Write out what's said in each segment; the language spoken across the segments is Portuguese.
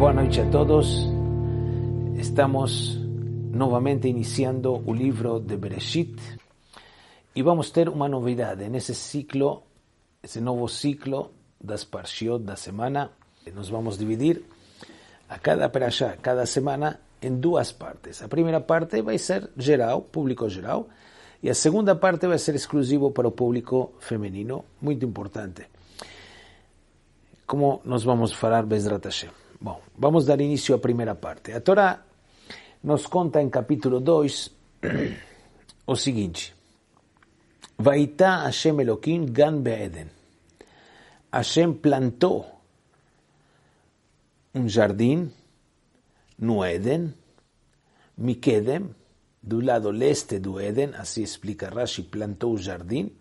Boa noite a todos. Estamos novamente iniciando o livro de Bereshit e vamos ter uma novidade nesse ciclo, esse novo ciclo das Parshiot da semana. Nós vamos dividir a cada Parashá, cada semana, em duas partes. A primeira parte vai ser geral, público geral, e a segunda parte vai ser exclusivo para o público feminino, muito importante. Como nós vamos falar Bezrat Hashem? Bom, vamos dar início à primeira parte. A Torá nos conta em capítulo 2 o seguinte: Vaitá Hashem Elokim Gan Be'eden. Hashem plantou um jardim no Éden, Mikedem, do lado leste do Éden, assim explica Rashi, plantou o jardim,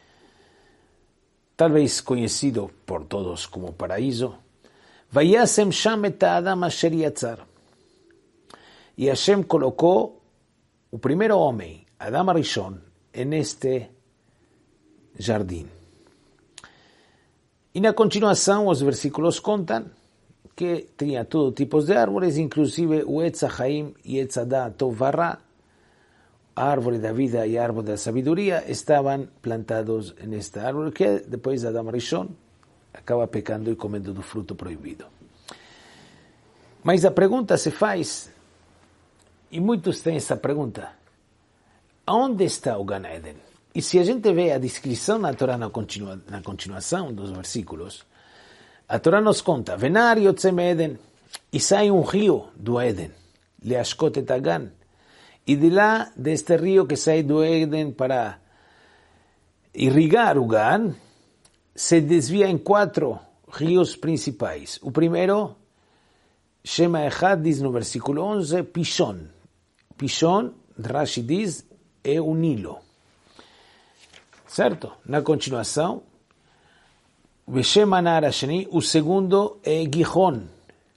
talvez conhecido por todos como paraíso. Vayasem sham et ha'adam asher yatzar. E Hashem colocou o primeiro homem, Adam Arishon, neste jardim. E na continuação, os versículos contam que tinha todo tipo de árvores, inclusive o Etz HaChaim e Etz HaDa'at Tov VaRa, a árvore da vida e a árvore da sabedoria, estavam plantados nesta árvore, que depois Adam Arishon acaba pecando e comendo do fruto proibido. Mas a pergunta se faz, e muitos têm essa pergunta: onde está o Gan Eden? E se a gente vê a descrição na Torá na continuação dos versículos, a Torá nos conta: Venar yotzem Eden, e sai um rio do Éden, leashkot et Hagan, e de lá, deste rio que sai do Éden para irrigar o Gan, se desvia em 4 rios principais. O primeiro, Shema Echad, diz no versículo 11, Pishon. Pishon, Rashi diz, é o Nilo. Certo? Na continuação, Veshem Anar Hasheni, o segundo é Gihon.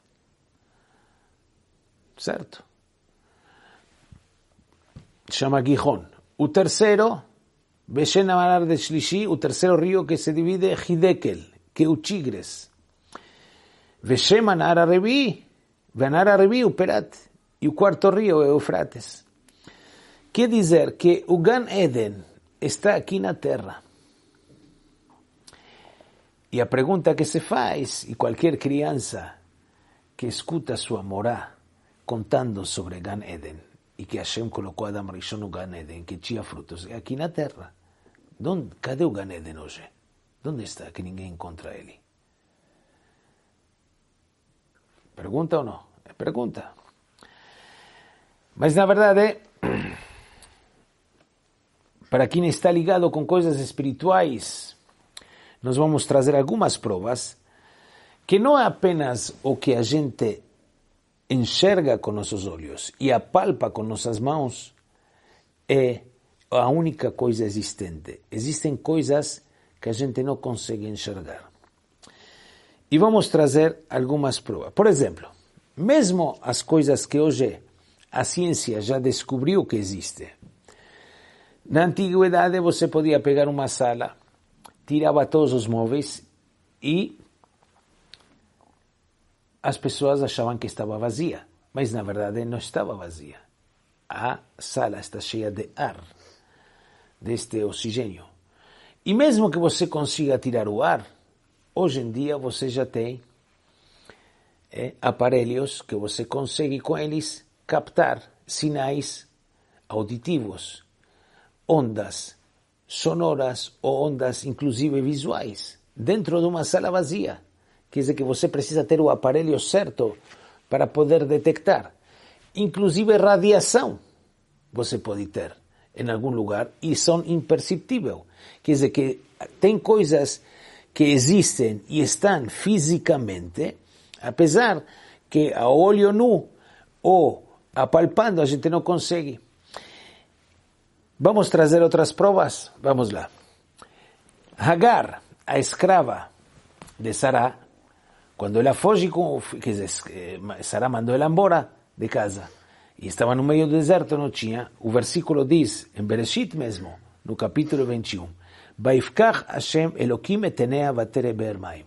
Certo? Chama Gihon. O terceiro, Veshem Anar de Shlishi, o terceiro rio que se divide é Hidekel, que é o Tigres. Veshem Anar Arevi, Venar Arevi, o Perat. E o quarto rio é o Eufrates. Quer dizer que o Gan Eden está aqui na Terra. E a pergunta que se faz, e qualquer criança que escuta sua morá contando sobre Gan Eden, e que Hashem colocou Adam Rishon no Gan Eden, que tinha frutos, é aqui na Terra. Cadê o Gan Eden hoje? Onde está que ninguém encontra ele? Pergunta ou não? É pergunta. Mas na verdade, para quem está ligado com coisas espirituais, nós vamos trazer algumas provas que não é apenas o que a gente enxerga com nossos olhos e apalpa com nossas mãos é a única coisa existente. Existem coisas que a gente não consegue enxergar. E vamos trazer algumas provas. Por exemplo, mesmo as coisas que hoje a ciência já descobriu que existem. Na antiguidade você podia pegar uma sala, tirava todos os móveis e as pessoas achavam que estava vazia. Mas na verdade não estava vazia. A sala está cheia de ar, deste oxigênio. E mesmo que você consiga tirar o ar, hoje em dia você já tem aparelhos que você consegue com eles captar sinais auditivos, ondas sonoras ou ondas inclusive visuais, dentro de uma sala vazia. Quer dizer que você precisa ter o aparelho certo para poder detectar. Inclusive radiação você pode ter em algum lugar e são imperceptíveis. Quer dizer que tem coisas que existem e estão fisicamente, apesar que a olho nu ou apalpando a gente não consegue. Vamos trazer outras provas? Vamos lá. Hagar, a escrava de Sará, quando ela foge quer dizer, Sará mandou ela embora de casa e estava no meio do deserto, não tinha. O versículo diz, em Bereshit mesmo, no capítulo 21, Vaifkach Hashem Elokim et enea vatere be'er maim.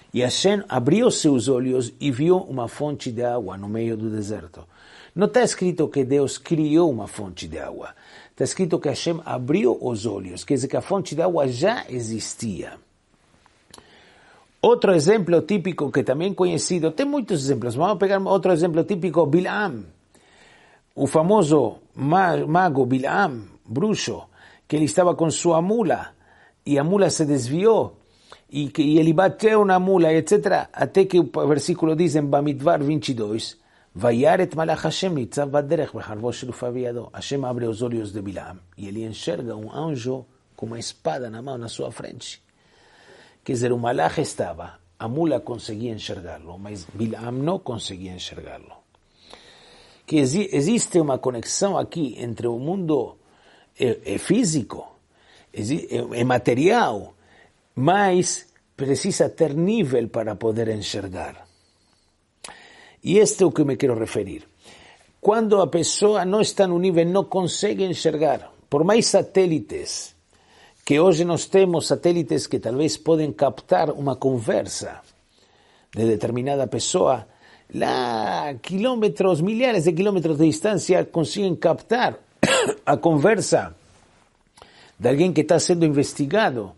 E Hashem abriu seus olhos e viu uma fonte de água no meio do deserto. Não está escrito que Deus criou uma fonte de água. Está escrito que Hashem abriu os olhos, quer dizer que a fonte de água já existia. Outro exemplo típico que também é conhecido, tem muitos exemplos, vamos pegar outro exemplo típico, Bilam. O famoso mago Bilam, bruxo, que ele estava com sua mula, e a mula se desviou, e ele bateu na mula, etc. Até que o versículo diz em Bamidbar 22, Vayaret malach Hashem nitzav baderech becharvo shelufa biyado. Hashem abre os olhos de Bilam, e ele enxerga um anjo com uma espada na mão na sua frente. Quer dizer, o malach estava, a mula conseguia enxergá-lo, mas Bilam não conseguia enxergá-lo. Que existe uma conexão aqui entre o mundo físico, é material, mas precisa ter nível para poder enxergar. E este é o que me quero referir. Quando a pessoa não está no nível, não consegue enxergar, por mais satélites, que hoje nós temos satélites que talvez podem captar uma conversa de determinada pessoa, lá quilômetros, milhares de quilômetros de distância, conseguem captar a conversa de alguém que está sendo investigado.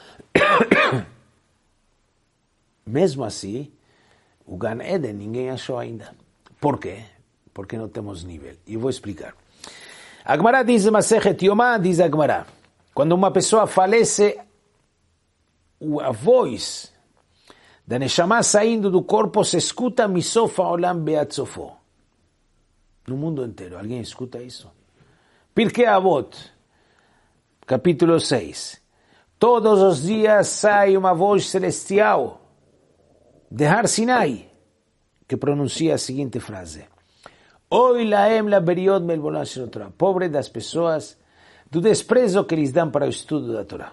Mesmo assim, o Gan Eden ninguém achou ainda. Por quê? Porque não temos nível. E eu vou explicar. A Gemara diz, Masechet Yomá, diz a Gemara, quando uma pessoa falece, a voz da Neshama saindo do corpo se escuta Misofa Olam Beatzofo. No mundo inteiro. Alguém escuta isso? Pirkei Avot, capítulo 6. Todos os dias sai uma voz celestial de Har Sinai, que pronuncia a seguinte frase. Oi laem la beriot melbolan shel Torah. Pobre das pessoas do desprezo que lhes dão para o estudo da Torá.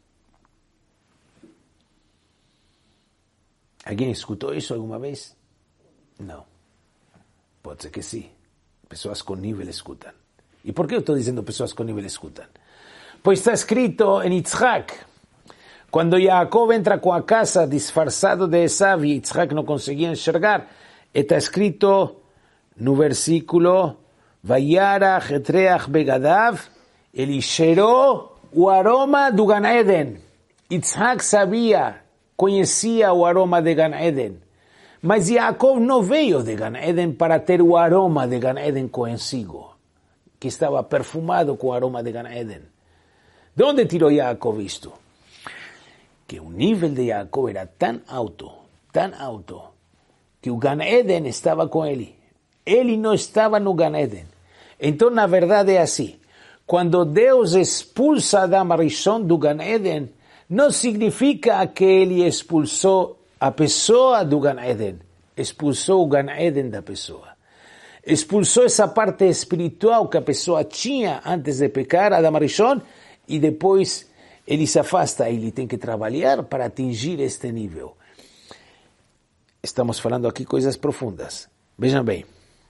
Alguém escutou isso alguma vez? Não. Pode ser que sim. Pessoas com nível escutam. E por que eu estou dizendo pessoas com nível escutam? Pois está escrito em Yitzhak, quando Jacob entra com a casa disfarçado de Esav e Yitzhak não conseguia enxergar, está escrito no versículo Vayarach etreach begadav, ele cheirou o aroma do Gan Eden. Yitzhak sabia, conhecia o aroma de Gan Eden. Mas Jacob não veio de Gan Eden para ter o aroma de Gan Eden consigo, que estava perfumado com o aroma de Gan Eden. De onde tirou Jacob isto? Que o nível de Jacob era tão alto, que o Gan Eden estava com ele. Ele não estava no Gan Eden. Então, na verdade, é assim. Quando Deus expulsa Adam Arishon do Gan Eden, não significa que ele expulsou a pessoa do Gan Eden. Expulsou o Gan Eden da pessoa. Expulsou essa parte espiritual que a pessoa tinha antes de pecar, Adam Arishon, e depois ele se afasta, ele tem que trabalhar para atingir este nível. Estamos falando aqui coisas profundas. Vejam bem.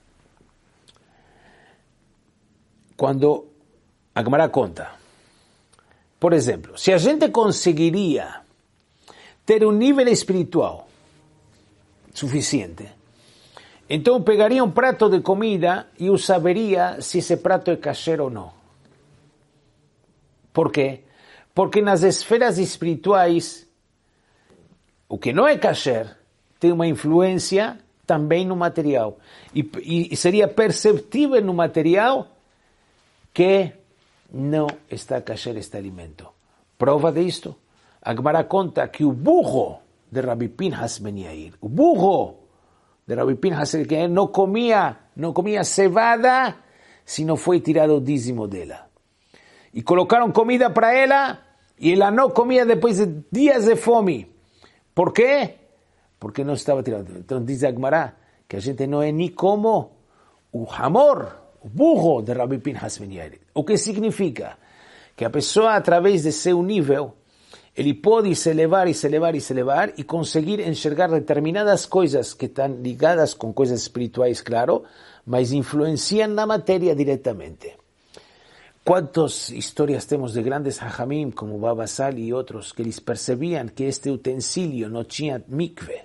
Quando a Gemara conta, por exemplo, se a gente conseguiria ter um nível espiritual suficiente, então pegaria um prato de comida e eu saberia se esse prato é kasher ou não. Por quê? Porque nas esferas espirituais, o que não é kasher tem uma influência também no material. E seria perceptível no material que não está kasher este alimento. Prova disto, a Gemara conta que o burro de Rabbi Pinhas Ben Yair, o burro de Rabbi Pinhas, que não comia cevada se não foi tirado o dízimo dela. E colocaram comida para ela e ela não comia depois de dias de fome. Por quê? Porque não estava tirado. Então diz a Gemara que a gente não é nem como o hamor, o burro de Rabbi Pinhas Ben Yair. O que significa? Que a pessoa, através de seu nível, ele pode se elevar e conseguir enxergar determinadas coisas que estão ligadas com coisas espirituais, claro, mas influenciam na matéria diretamente. ¿Cuántas historias tenemos de grandes hajamim como Baba Sali y otros que les percibían que este utensilio no tenía mikve,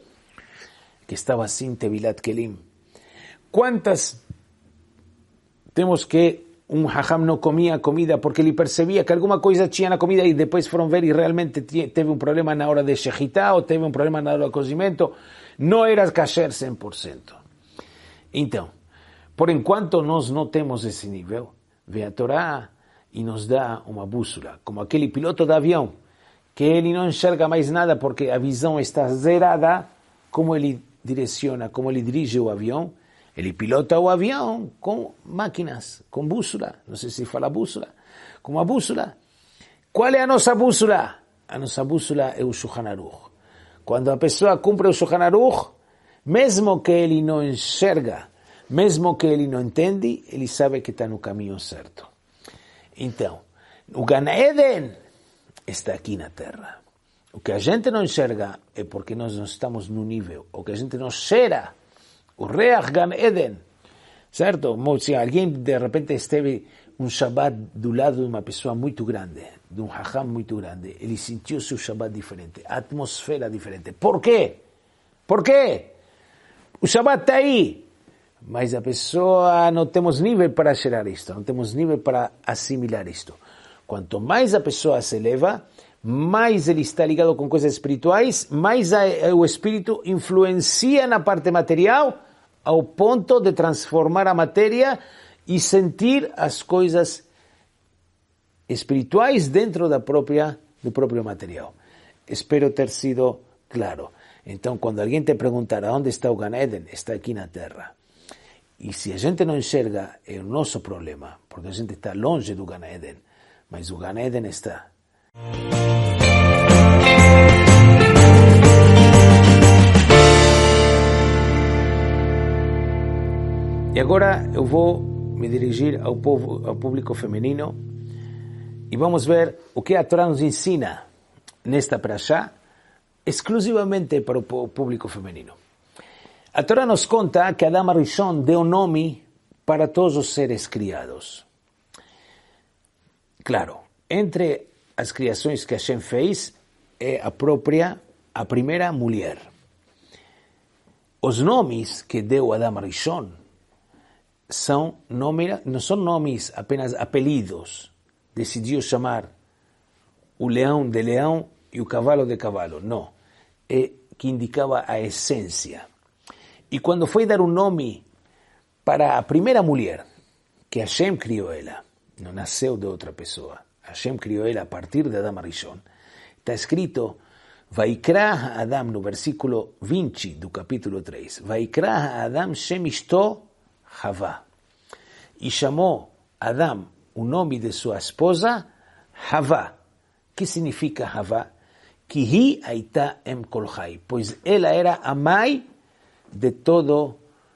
que estaba sin tevilat kelim? ¿Cuántas tenemos que un hajam no comía comida porque le percibía que alguna cosa tenía la comida y después fueron ver y realmente teve un problema en la hora de shechitá o teve un problema en la hora de cocimiento? No era kasher 100%. Entonces, por enquanto nós não temos esse nível, vem a Torá e nos dá uma bússola, como aquele piloto de avião, que ele não enxerga mais nada porque a visão está zerada, como ele direciona, como ele dirige o avião. Ele pilota o avião com máquinas, com bússola, não sei se fala bússola, com uma bússola. Qual é a nossa bússola? A nossa bússola é o Shulchan Aruch. Quando a pessoa cumpre o Shulchan Aruch, mesmo que ele não enxerga, mesmo que ele não entende, ele sabe que está no caminho certo. Então, o Gan Eden está aqui na Terra. O que a gente não enxerga é porque nós não estamos no nível. O que a gente não cheira, o Reach Gan Eden, certo? Se alguém de repente esteve um Shabbat do lado de uma pessoa muito grande, de um Hacham muito grande, ele sentiu seu Shabbat diferente, a atmosfera diferente. Por quê? Por quê? O Shabbat está aí, mas a pessoa não temos nível para cheirar isto, não temos nível para assimilar isto. Quanto mais a pessoa se eleva, mais ele está ligado com coisas espirituais, mais o espírito influencia na parte material, ao ponto de transformar a matéria e sentir as coisas espirituais dentro do próprio material. Espero ter sido claro. Então, quando alguém te perguntar onde está o Gan Eden, está aqui na Terra. E se a gente não enxerga, é o nosso problema, porque a gente está longe do Gan Eden, mas o Gan Eden está. E agora eu vou me dirigir ao público feminino e vamos ver o que a Torá nos ensina nesta parashá, exclusivamente para o público feminino. A Torá nos conta que Adam Arishon deu nome para todos os seres criados. Claro, entre as criações que Hashem fez é a primeira mulher. Os nomes que deu Adam Arishon não são nomes apenas apelidos. Decidiu chamar o leão de leão e o cavalo de cavalo. Não. É que indicava a essência. E quando foi dar um nome para a primeira mulher, que Hashem criou ela, não nasceu de outra pessoa, Hashem criou ela a partir de Adam Arishon, está escrito, Vaikra Adam, no versículo 20 do capítulo 3, Vaikra Adam Shem Ishto Havá. E chamou Adam o nome de sua esposa, Havá. Que significa Havá? Que hi aita em kol chai, pois ela era a mãe de toda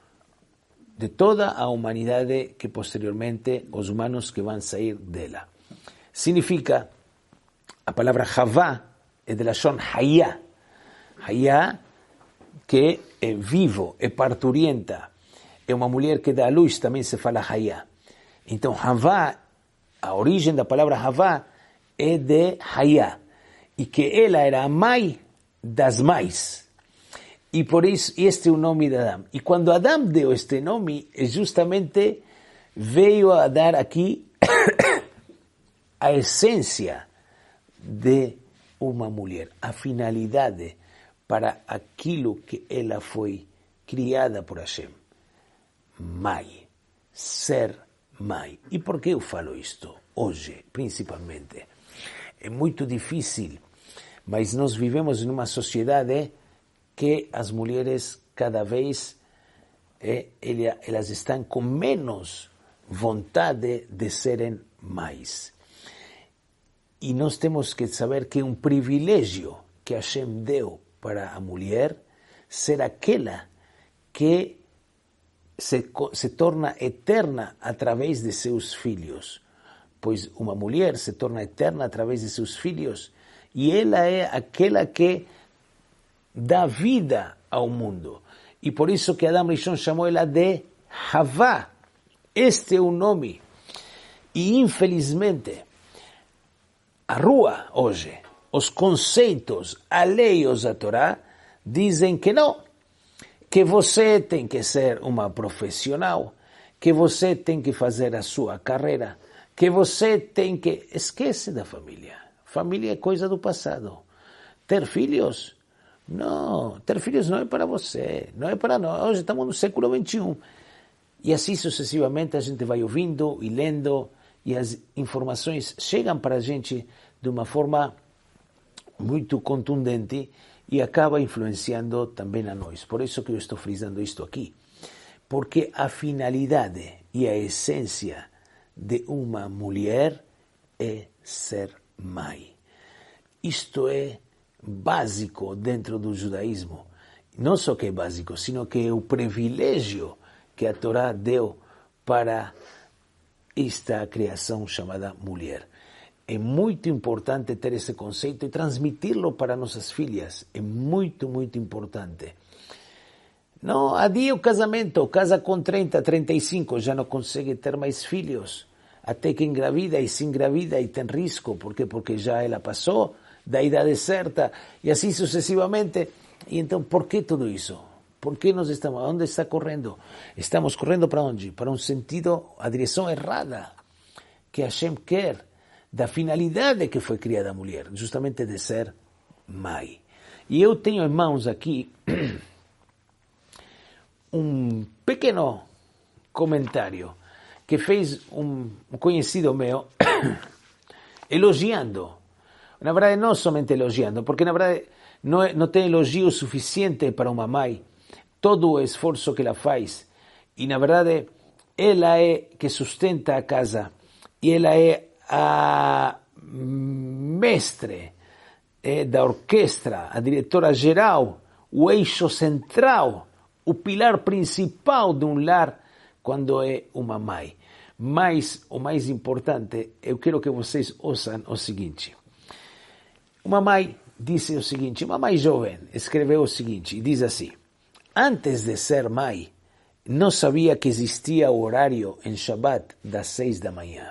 a humanidade que posteriormente os humanos que vão sair dela. Significa, a palavra Havá é de lashon hayá. Hayá, que é vivo, é parturienta, é uma mulher que dá à luz, também se fala hayá. Então, Havá, a origem da palavra Havá é de hayá, e que ela era a mãe das mães. E por isso, este é o nome de Adão. E quando Adão deu este nome, justamente veio a dar aqui a essência de uma mulher, a finalidade para aquilo que ela foi criada por Hashem. Mãe, ser mãe. E por que eu falo isto hoje, principalmente? É muito difícil, mas nós vivemos numa sociedade que as mulheres cada vez elas estão com menos vontade de serem mães. E nós temos que saber que é um privilégio que Hashem deu para a mulher ser aquela que se torna eterna através de seus filhos. Pois uma mulher se torna eterna através de seus filhos e ela é aquela que dá vida ao mundo. E por isso que Adam Rishon chamou ela de Havá. Este é o nome. E, infelizmente, a rua hoje, os conceitos alheios à Torá, dizem que não, que você tem que ser uma profissional, que você tem que fazer a sua carreira, que você tem que... Esquece da família. Família é coisa do passado. Ter filhos? Não, ter filhos não é para você, não é para nós. Hoje estamos no século XXI. E assim sucessivamente a gente vai ouvindo e lendo e as informações chegam para a gente de uma forma muito contundente e acaba influenciando também a nós. Por isso que eu estou frisando isto aqui. Porque a finalidade e a essência de uma mulher é ser mãe. Isto é básico dentro do judaísmo. Não só que é básico, sino que é o privilégio que a Torá deu para esta criação chamada mulher. É muito importante ter esse conceito e transmiti-lo para nossas filhas. É muito, muito importante. Não adia o casamento, casa com 30, 35, já não consegue ter mais filhos. Até que engravida e se engravida e tem risco. Por quê? Porque já ela passou da idade certa e assim sucessivamente. E então, por que tudo isso? Por que nós estamos? Onde está correndo? Estamos correndo para onde? Para um sentido, a direção errada que Hashem quer, da finalidade que foi criada a mulher, justamente de ser mãe. E eu tenho em mãos aqui um pequeno comentário que fez um conhecido meu elogiando. Na verdade, não somente elogiando, porque na verdade não tem elogio suficiente para uma mãe. Todo o esforço que ela faz. E na verdade, ela é que sustenta a casa. E ela é a mestre da orquestra, a diretora geral, o eixo central, o pilar principal de um lar quando é uma mãe. Mas o mais importante, eu quero que vocês ouçam o seguinte. Uma mãe disse o seguinte, uma mãe jovem escreveu o seguinte, e diz assim: antes de ser mãe, não sabia que existia o horário em Shabbat das 6 da manhã.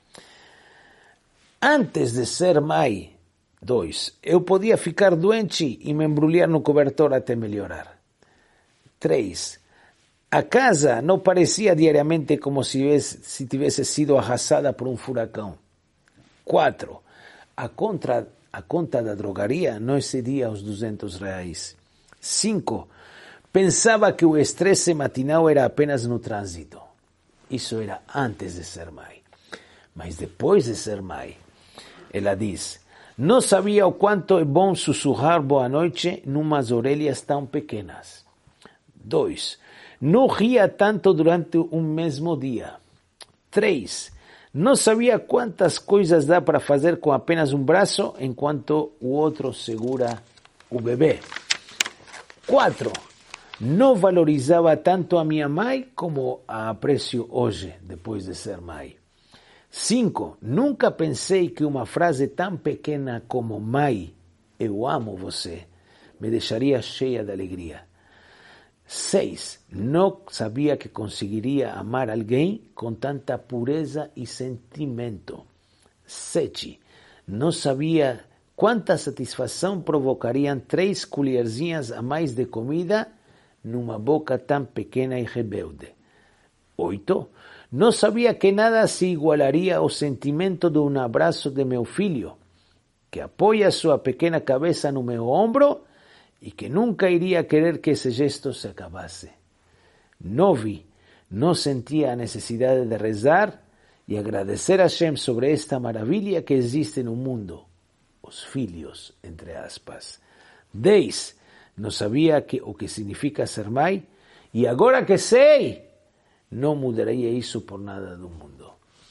Antes de ser mãe, 2, eu podia ficar doente e me embrulhar no cobertor até melhorar. 3, a casa não parecia diariamente como se tivesse sido arrasada por um furacão. 4, a conta da drogaria não excedia os R$200. 5, pensava que o estresse matinal era apenas no trânsito. Isso era antes de ser mãe. Mas depois de ser mãe, ela diz, não sabia o quanto é bom sussurrar boa noite numas orelhas tão pequenas. 2, não ria tanto durante um mesmo dia. 3, não sabia quantas coisas dá para fazer com apenas um braço enquanto o outro segura o bebê. 4, não valorizava tanto a minha mãe como a aprecio hoje, depois de ser mãe. 5, nunca pensei que uma frase tão pequena como mãe, eu amo você, me deixaria cheia de alegria. 6, não sabia que conseguiria amar alguém com tanta pureza e sentimento. 7, não sabia quanta satisfação provocariam 3 colherzinhas a mais de comida numa boca tão pequena e rebelde. 8, não sabia que nada se igualaria ao sentimento de um abraço de meu filho, que apoia sua pequena cabeça no meu ombro e que nunca iria querer que esse gesto se acabasse. 9, não sentia a necessidade de rezar e agradecer a Hashem sobre esta maravilha que existe no mundo, os filhos, entre aspas. 10, não sabia o que significa ser mãe e agora que sei, não mudaria isso por nada do mundo.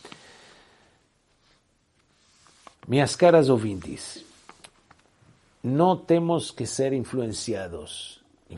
Minhas caras ouvintes, não temos que ser influenciadas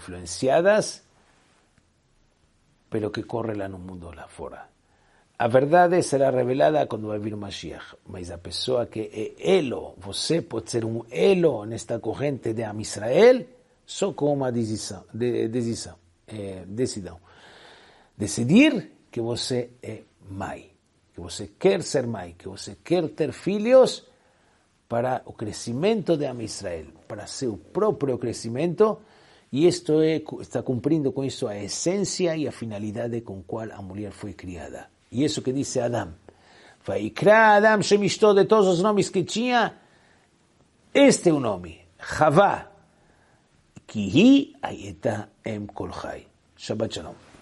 pelo que corre lá no mundo lá fora. A verdade será revelada quando vai vir o Mashiach, mas a pessoa que é elo, você pode ser um elo nesta corrente de Am Israel, só com uma decisão. Decidir que você é mãe. que você quer ser mãe, que você quer ter filhos para o crescimento de Am Israel, para seu próprio crescimento, e isto está cumprindo com isso a essência e a finalidade com qual a mulher foi criada. E isso que disse Adão. Vaikra Adam Shemishto, de todos os nomes que tinha, este é o nome, Havá, que hi ayeta em kol chai. Shabbat Shalom.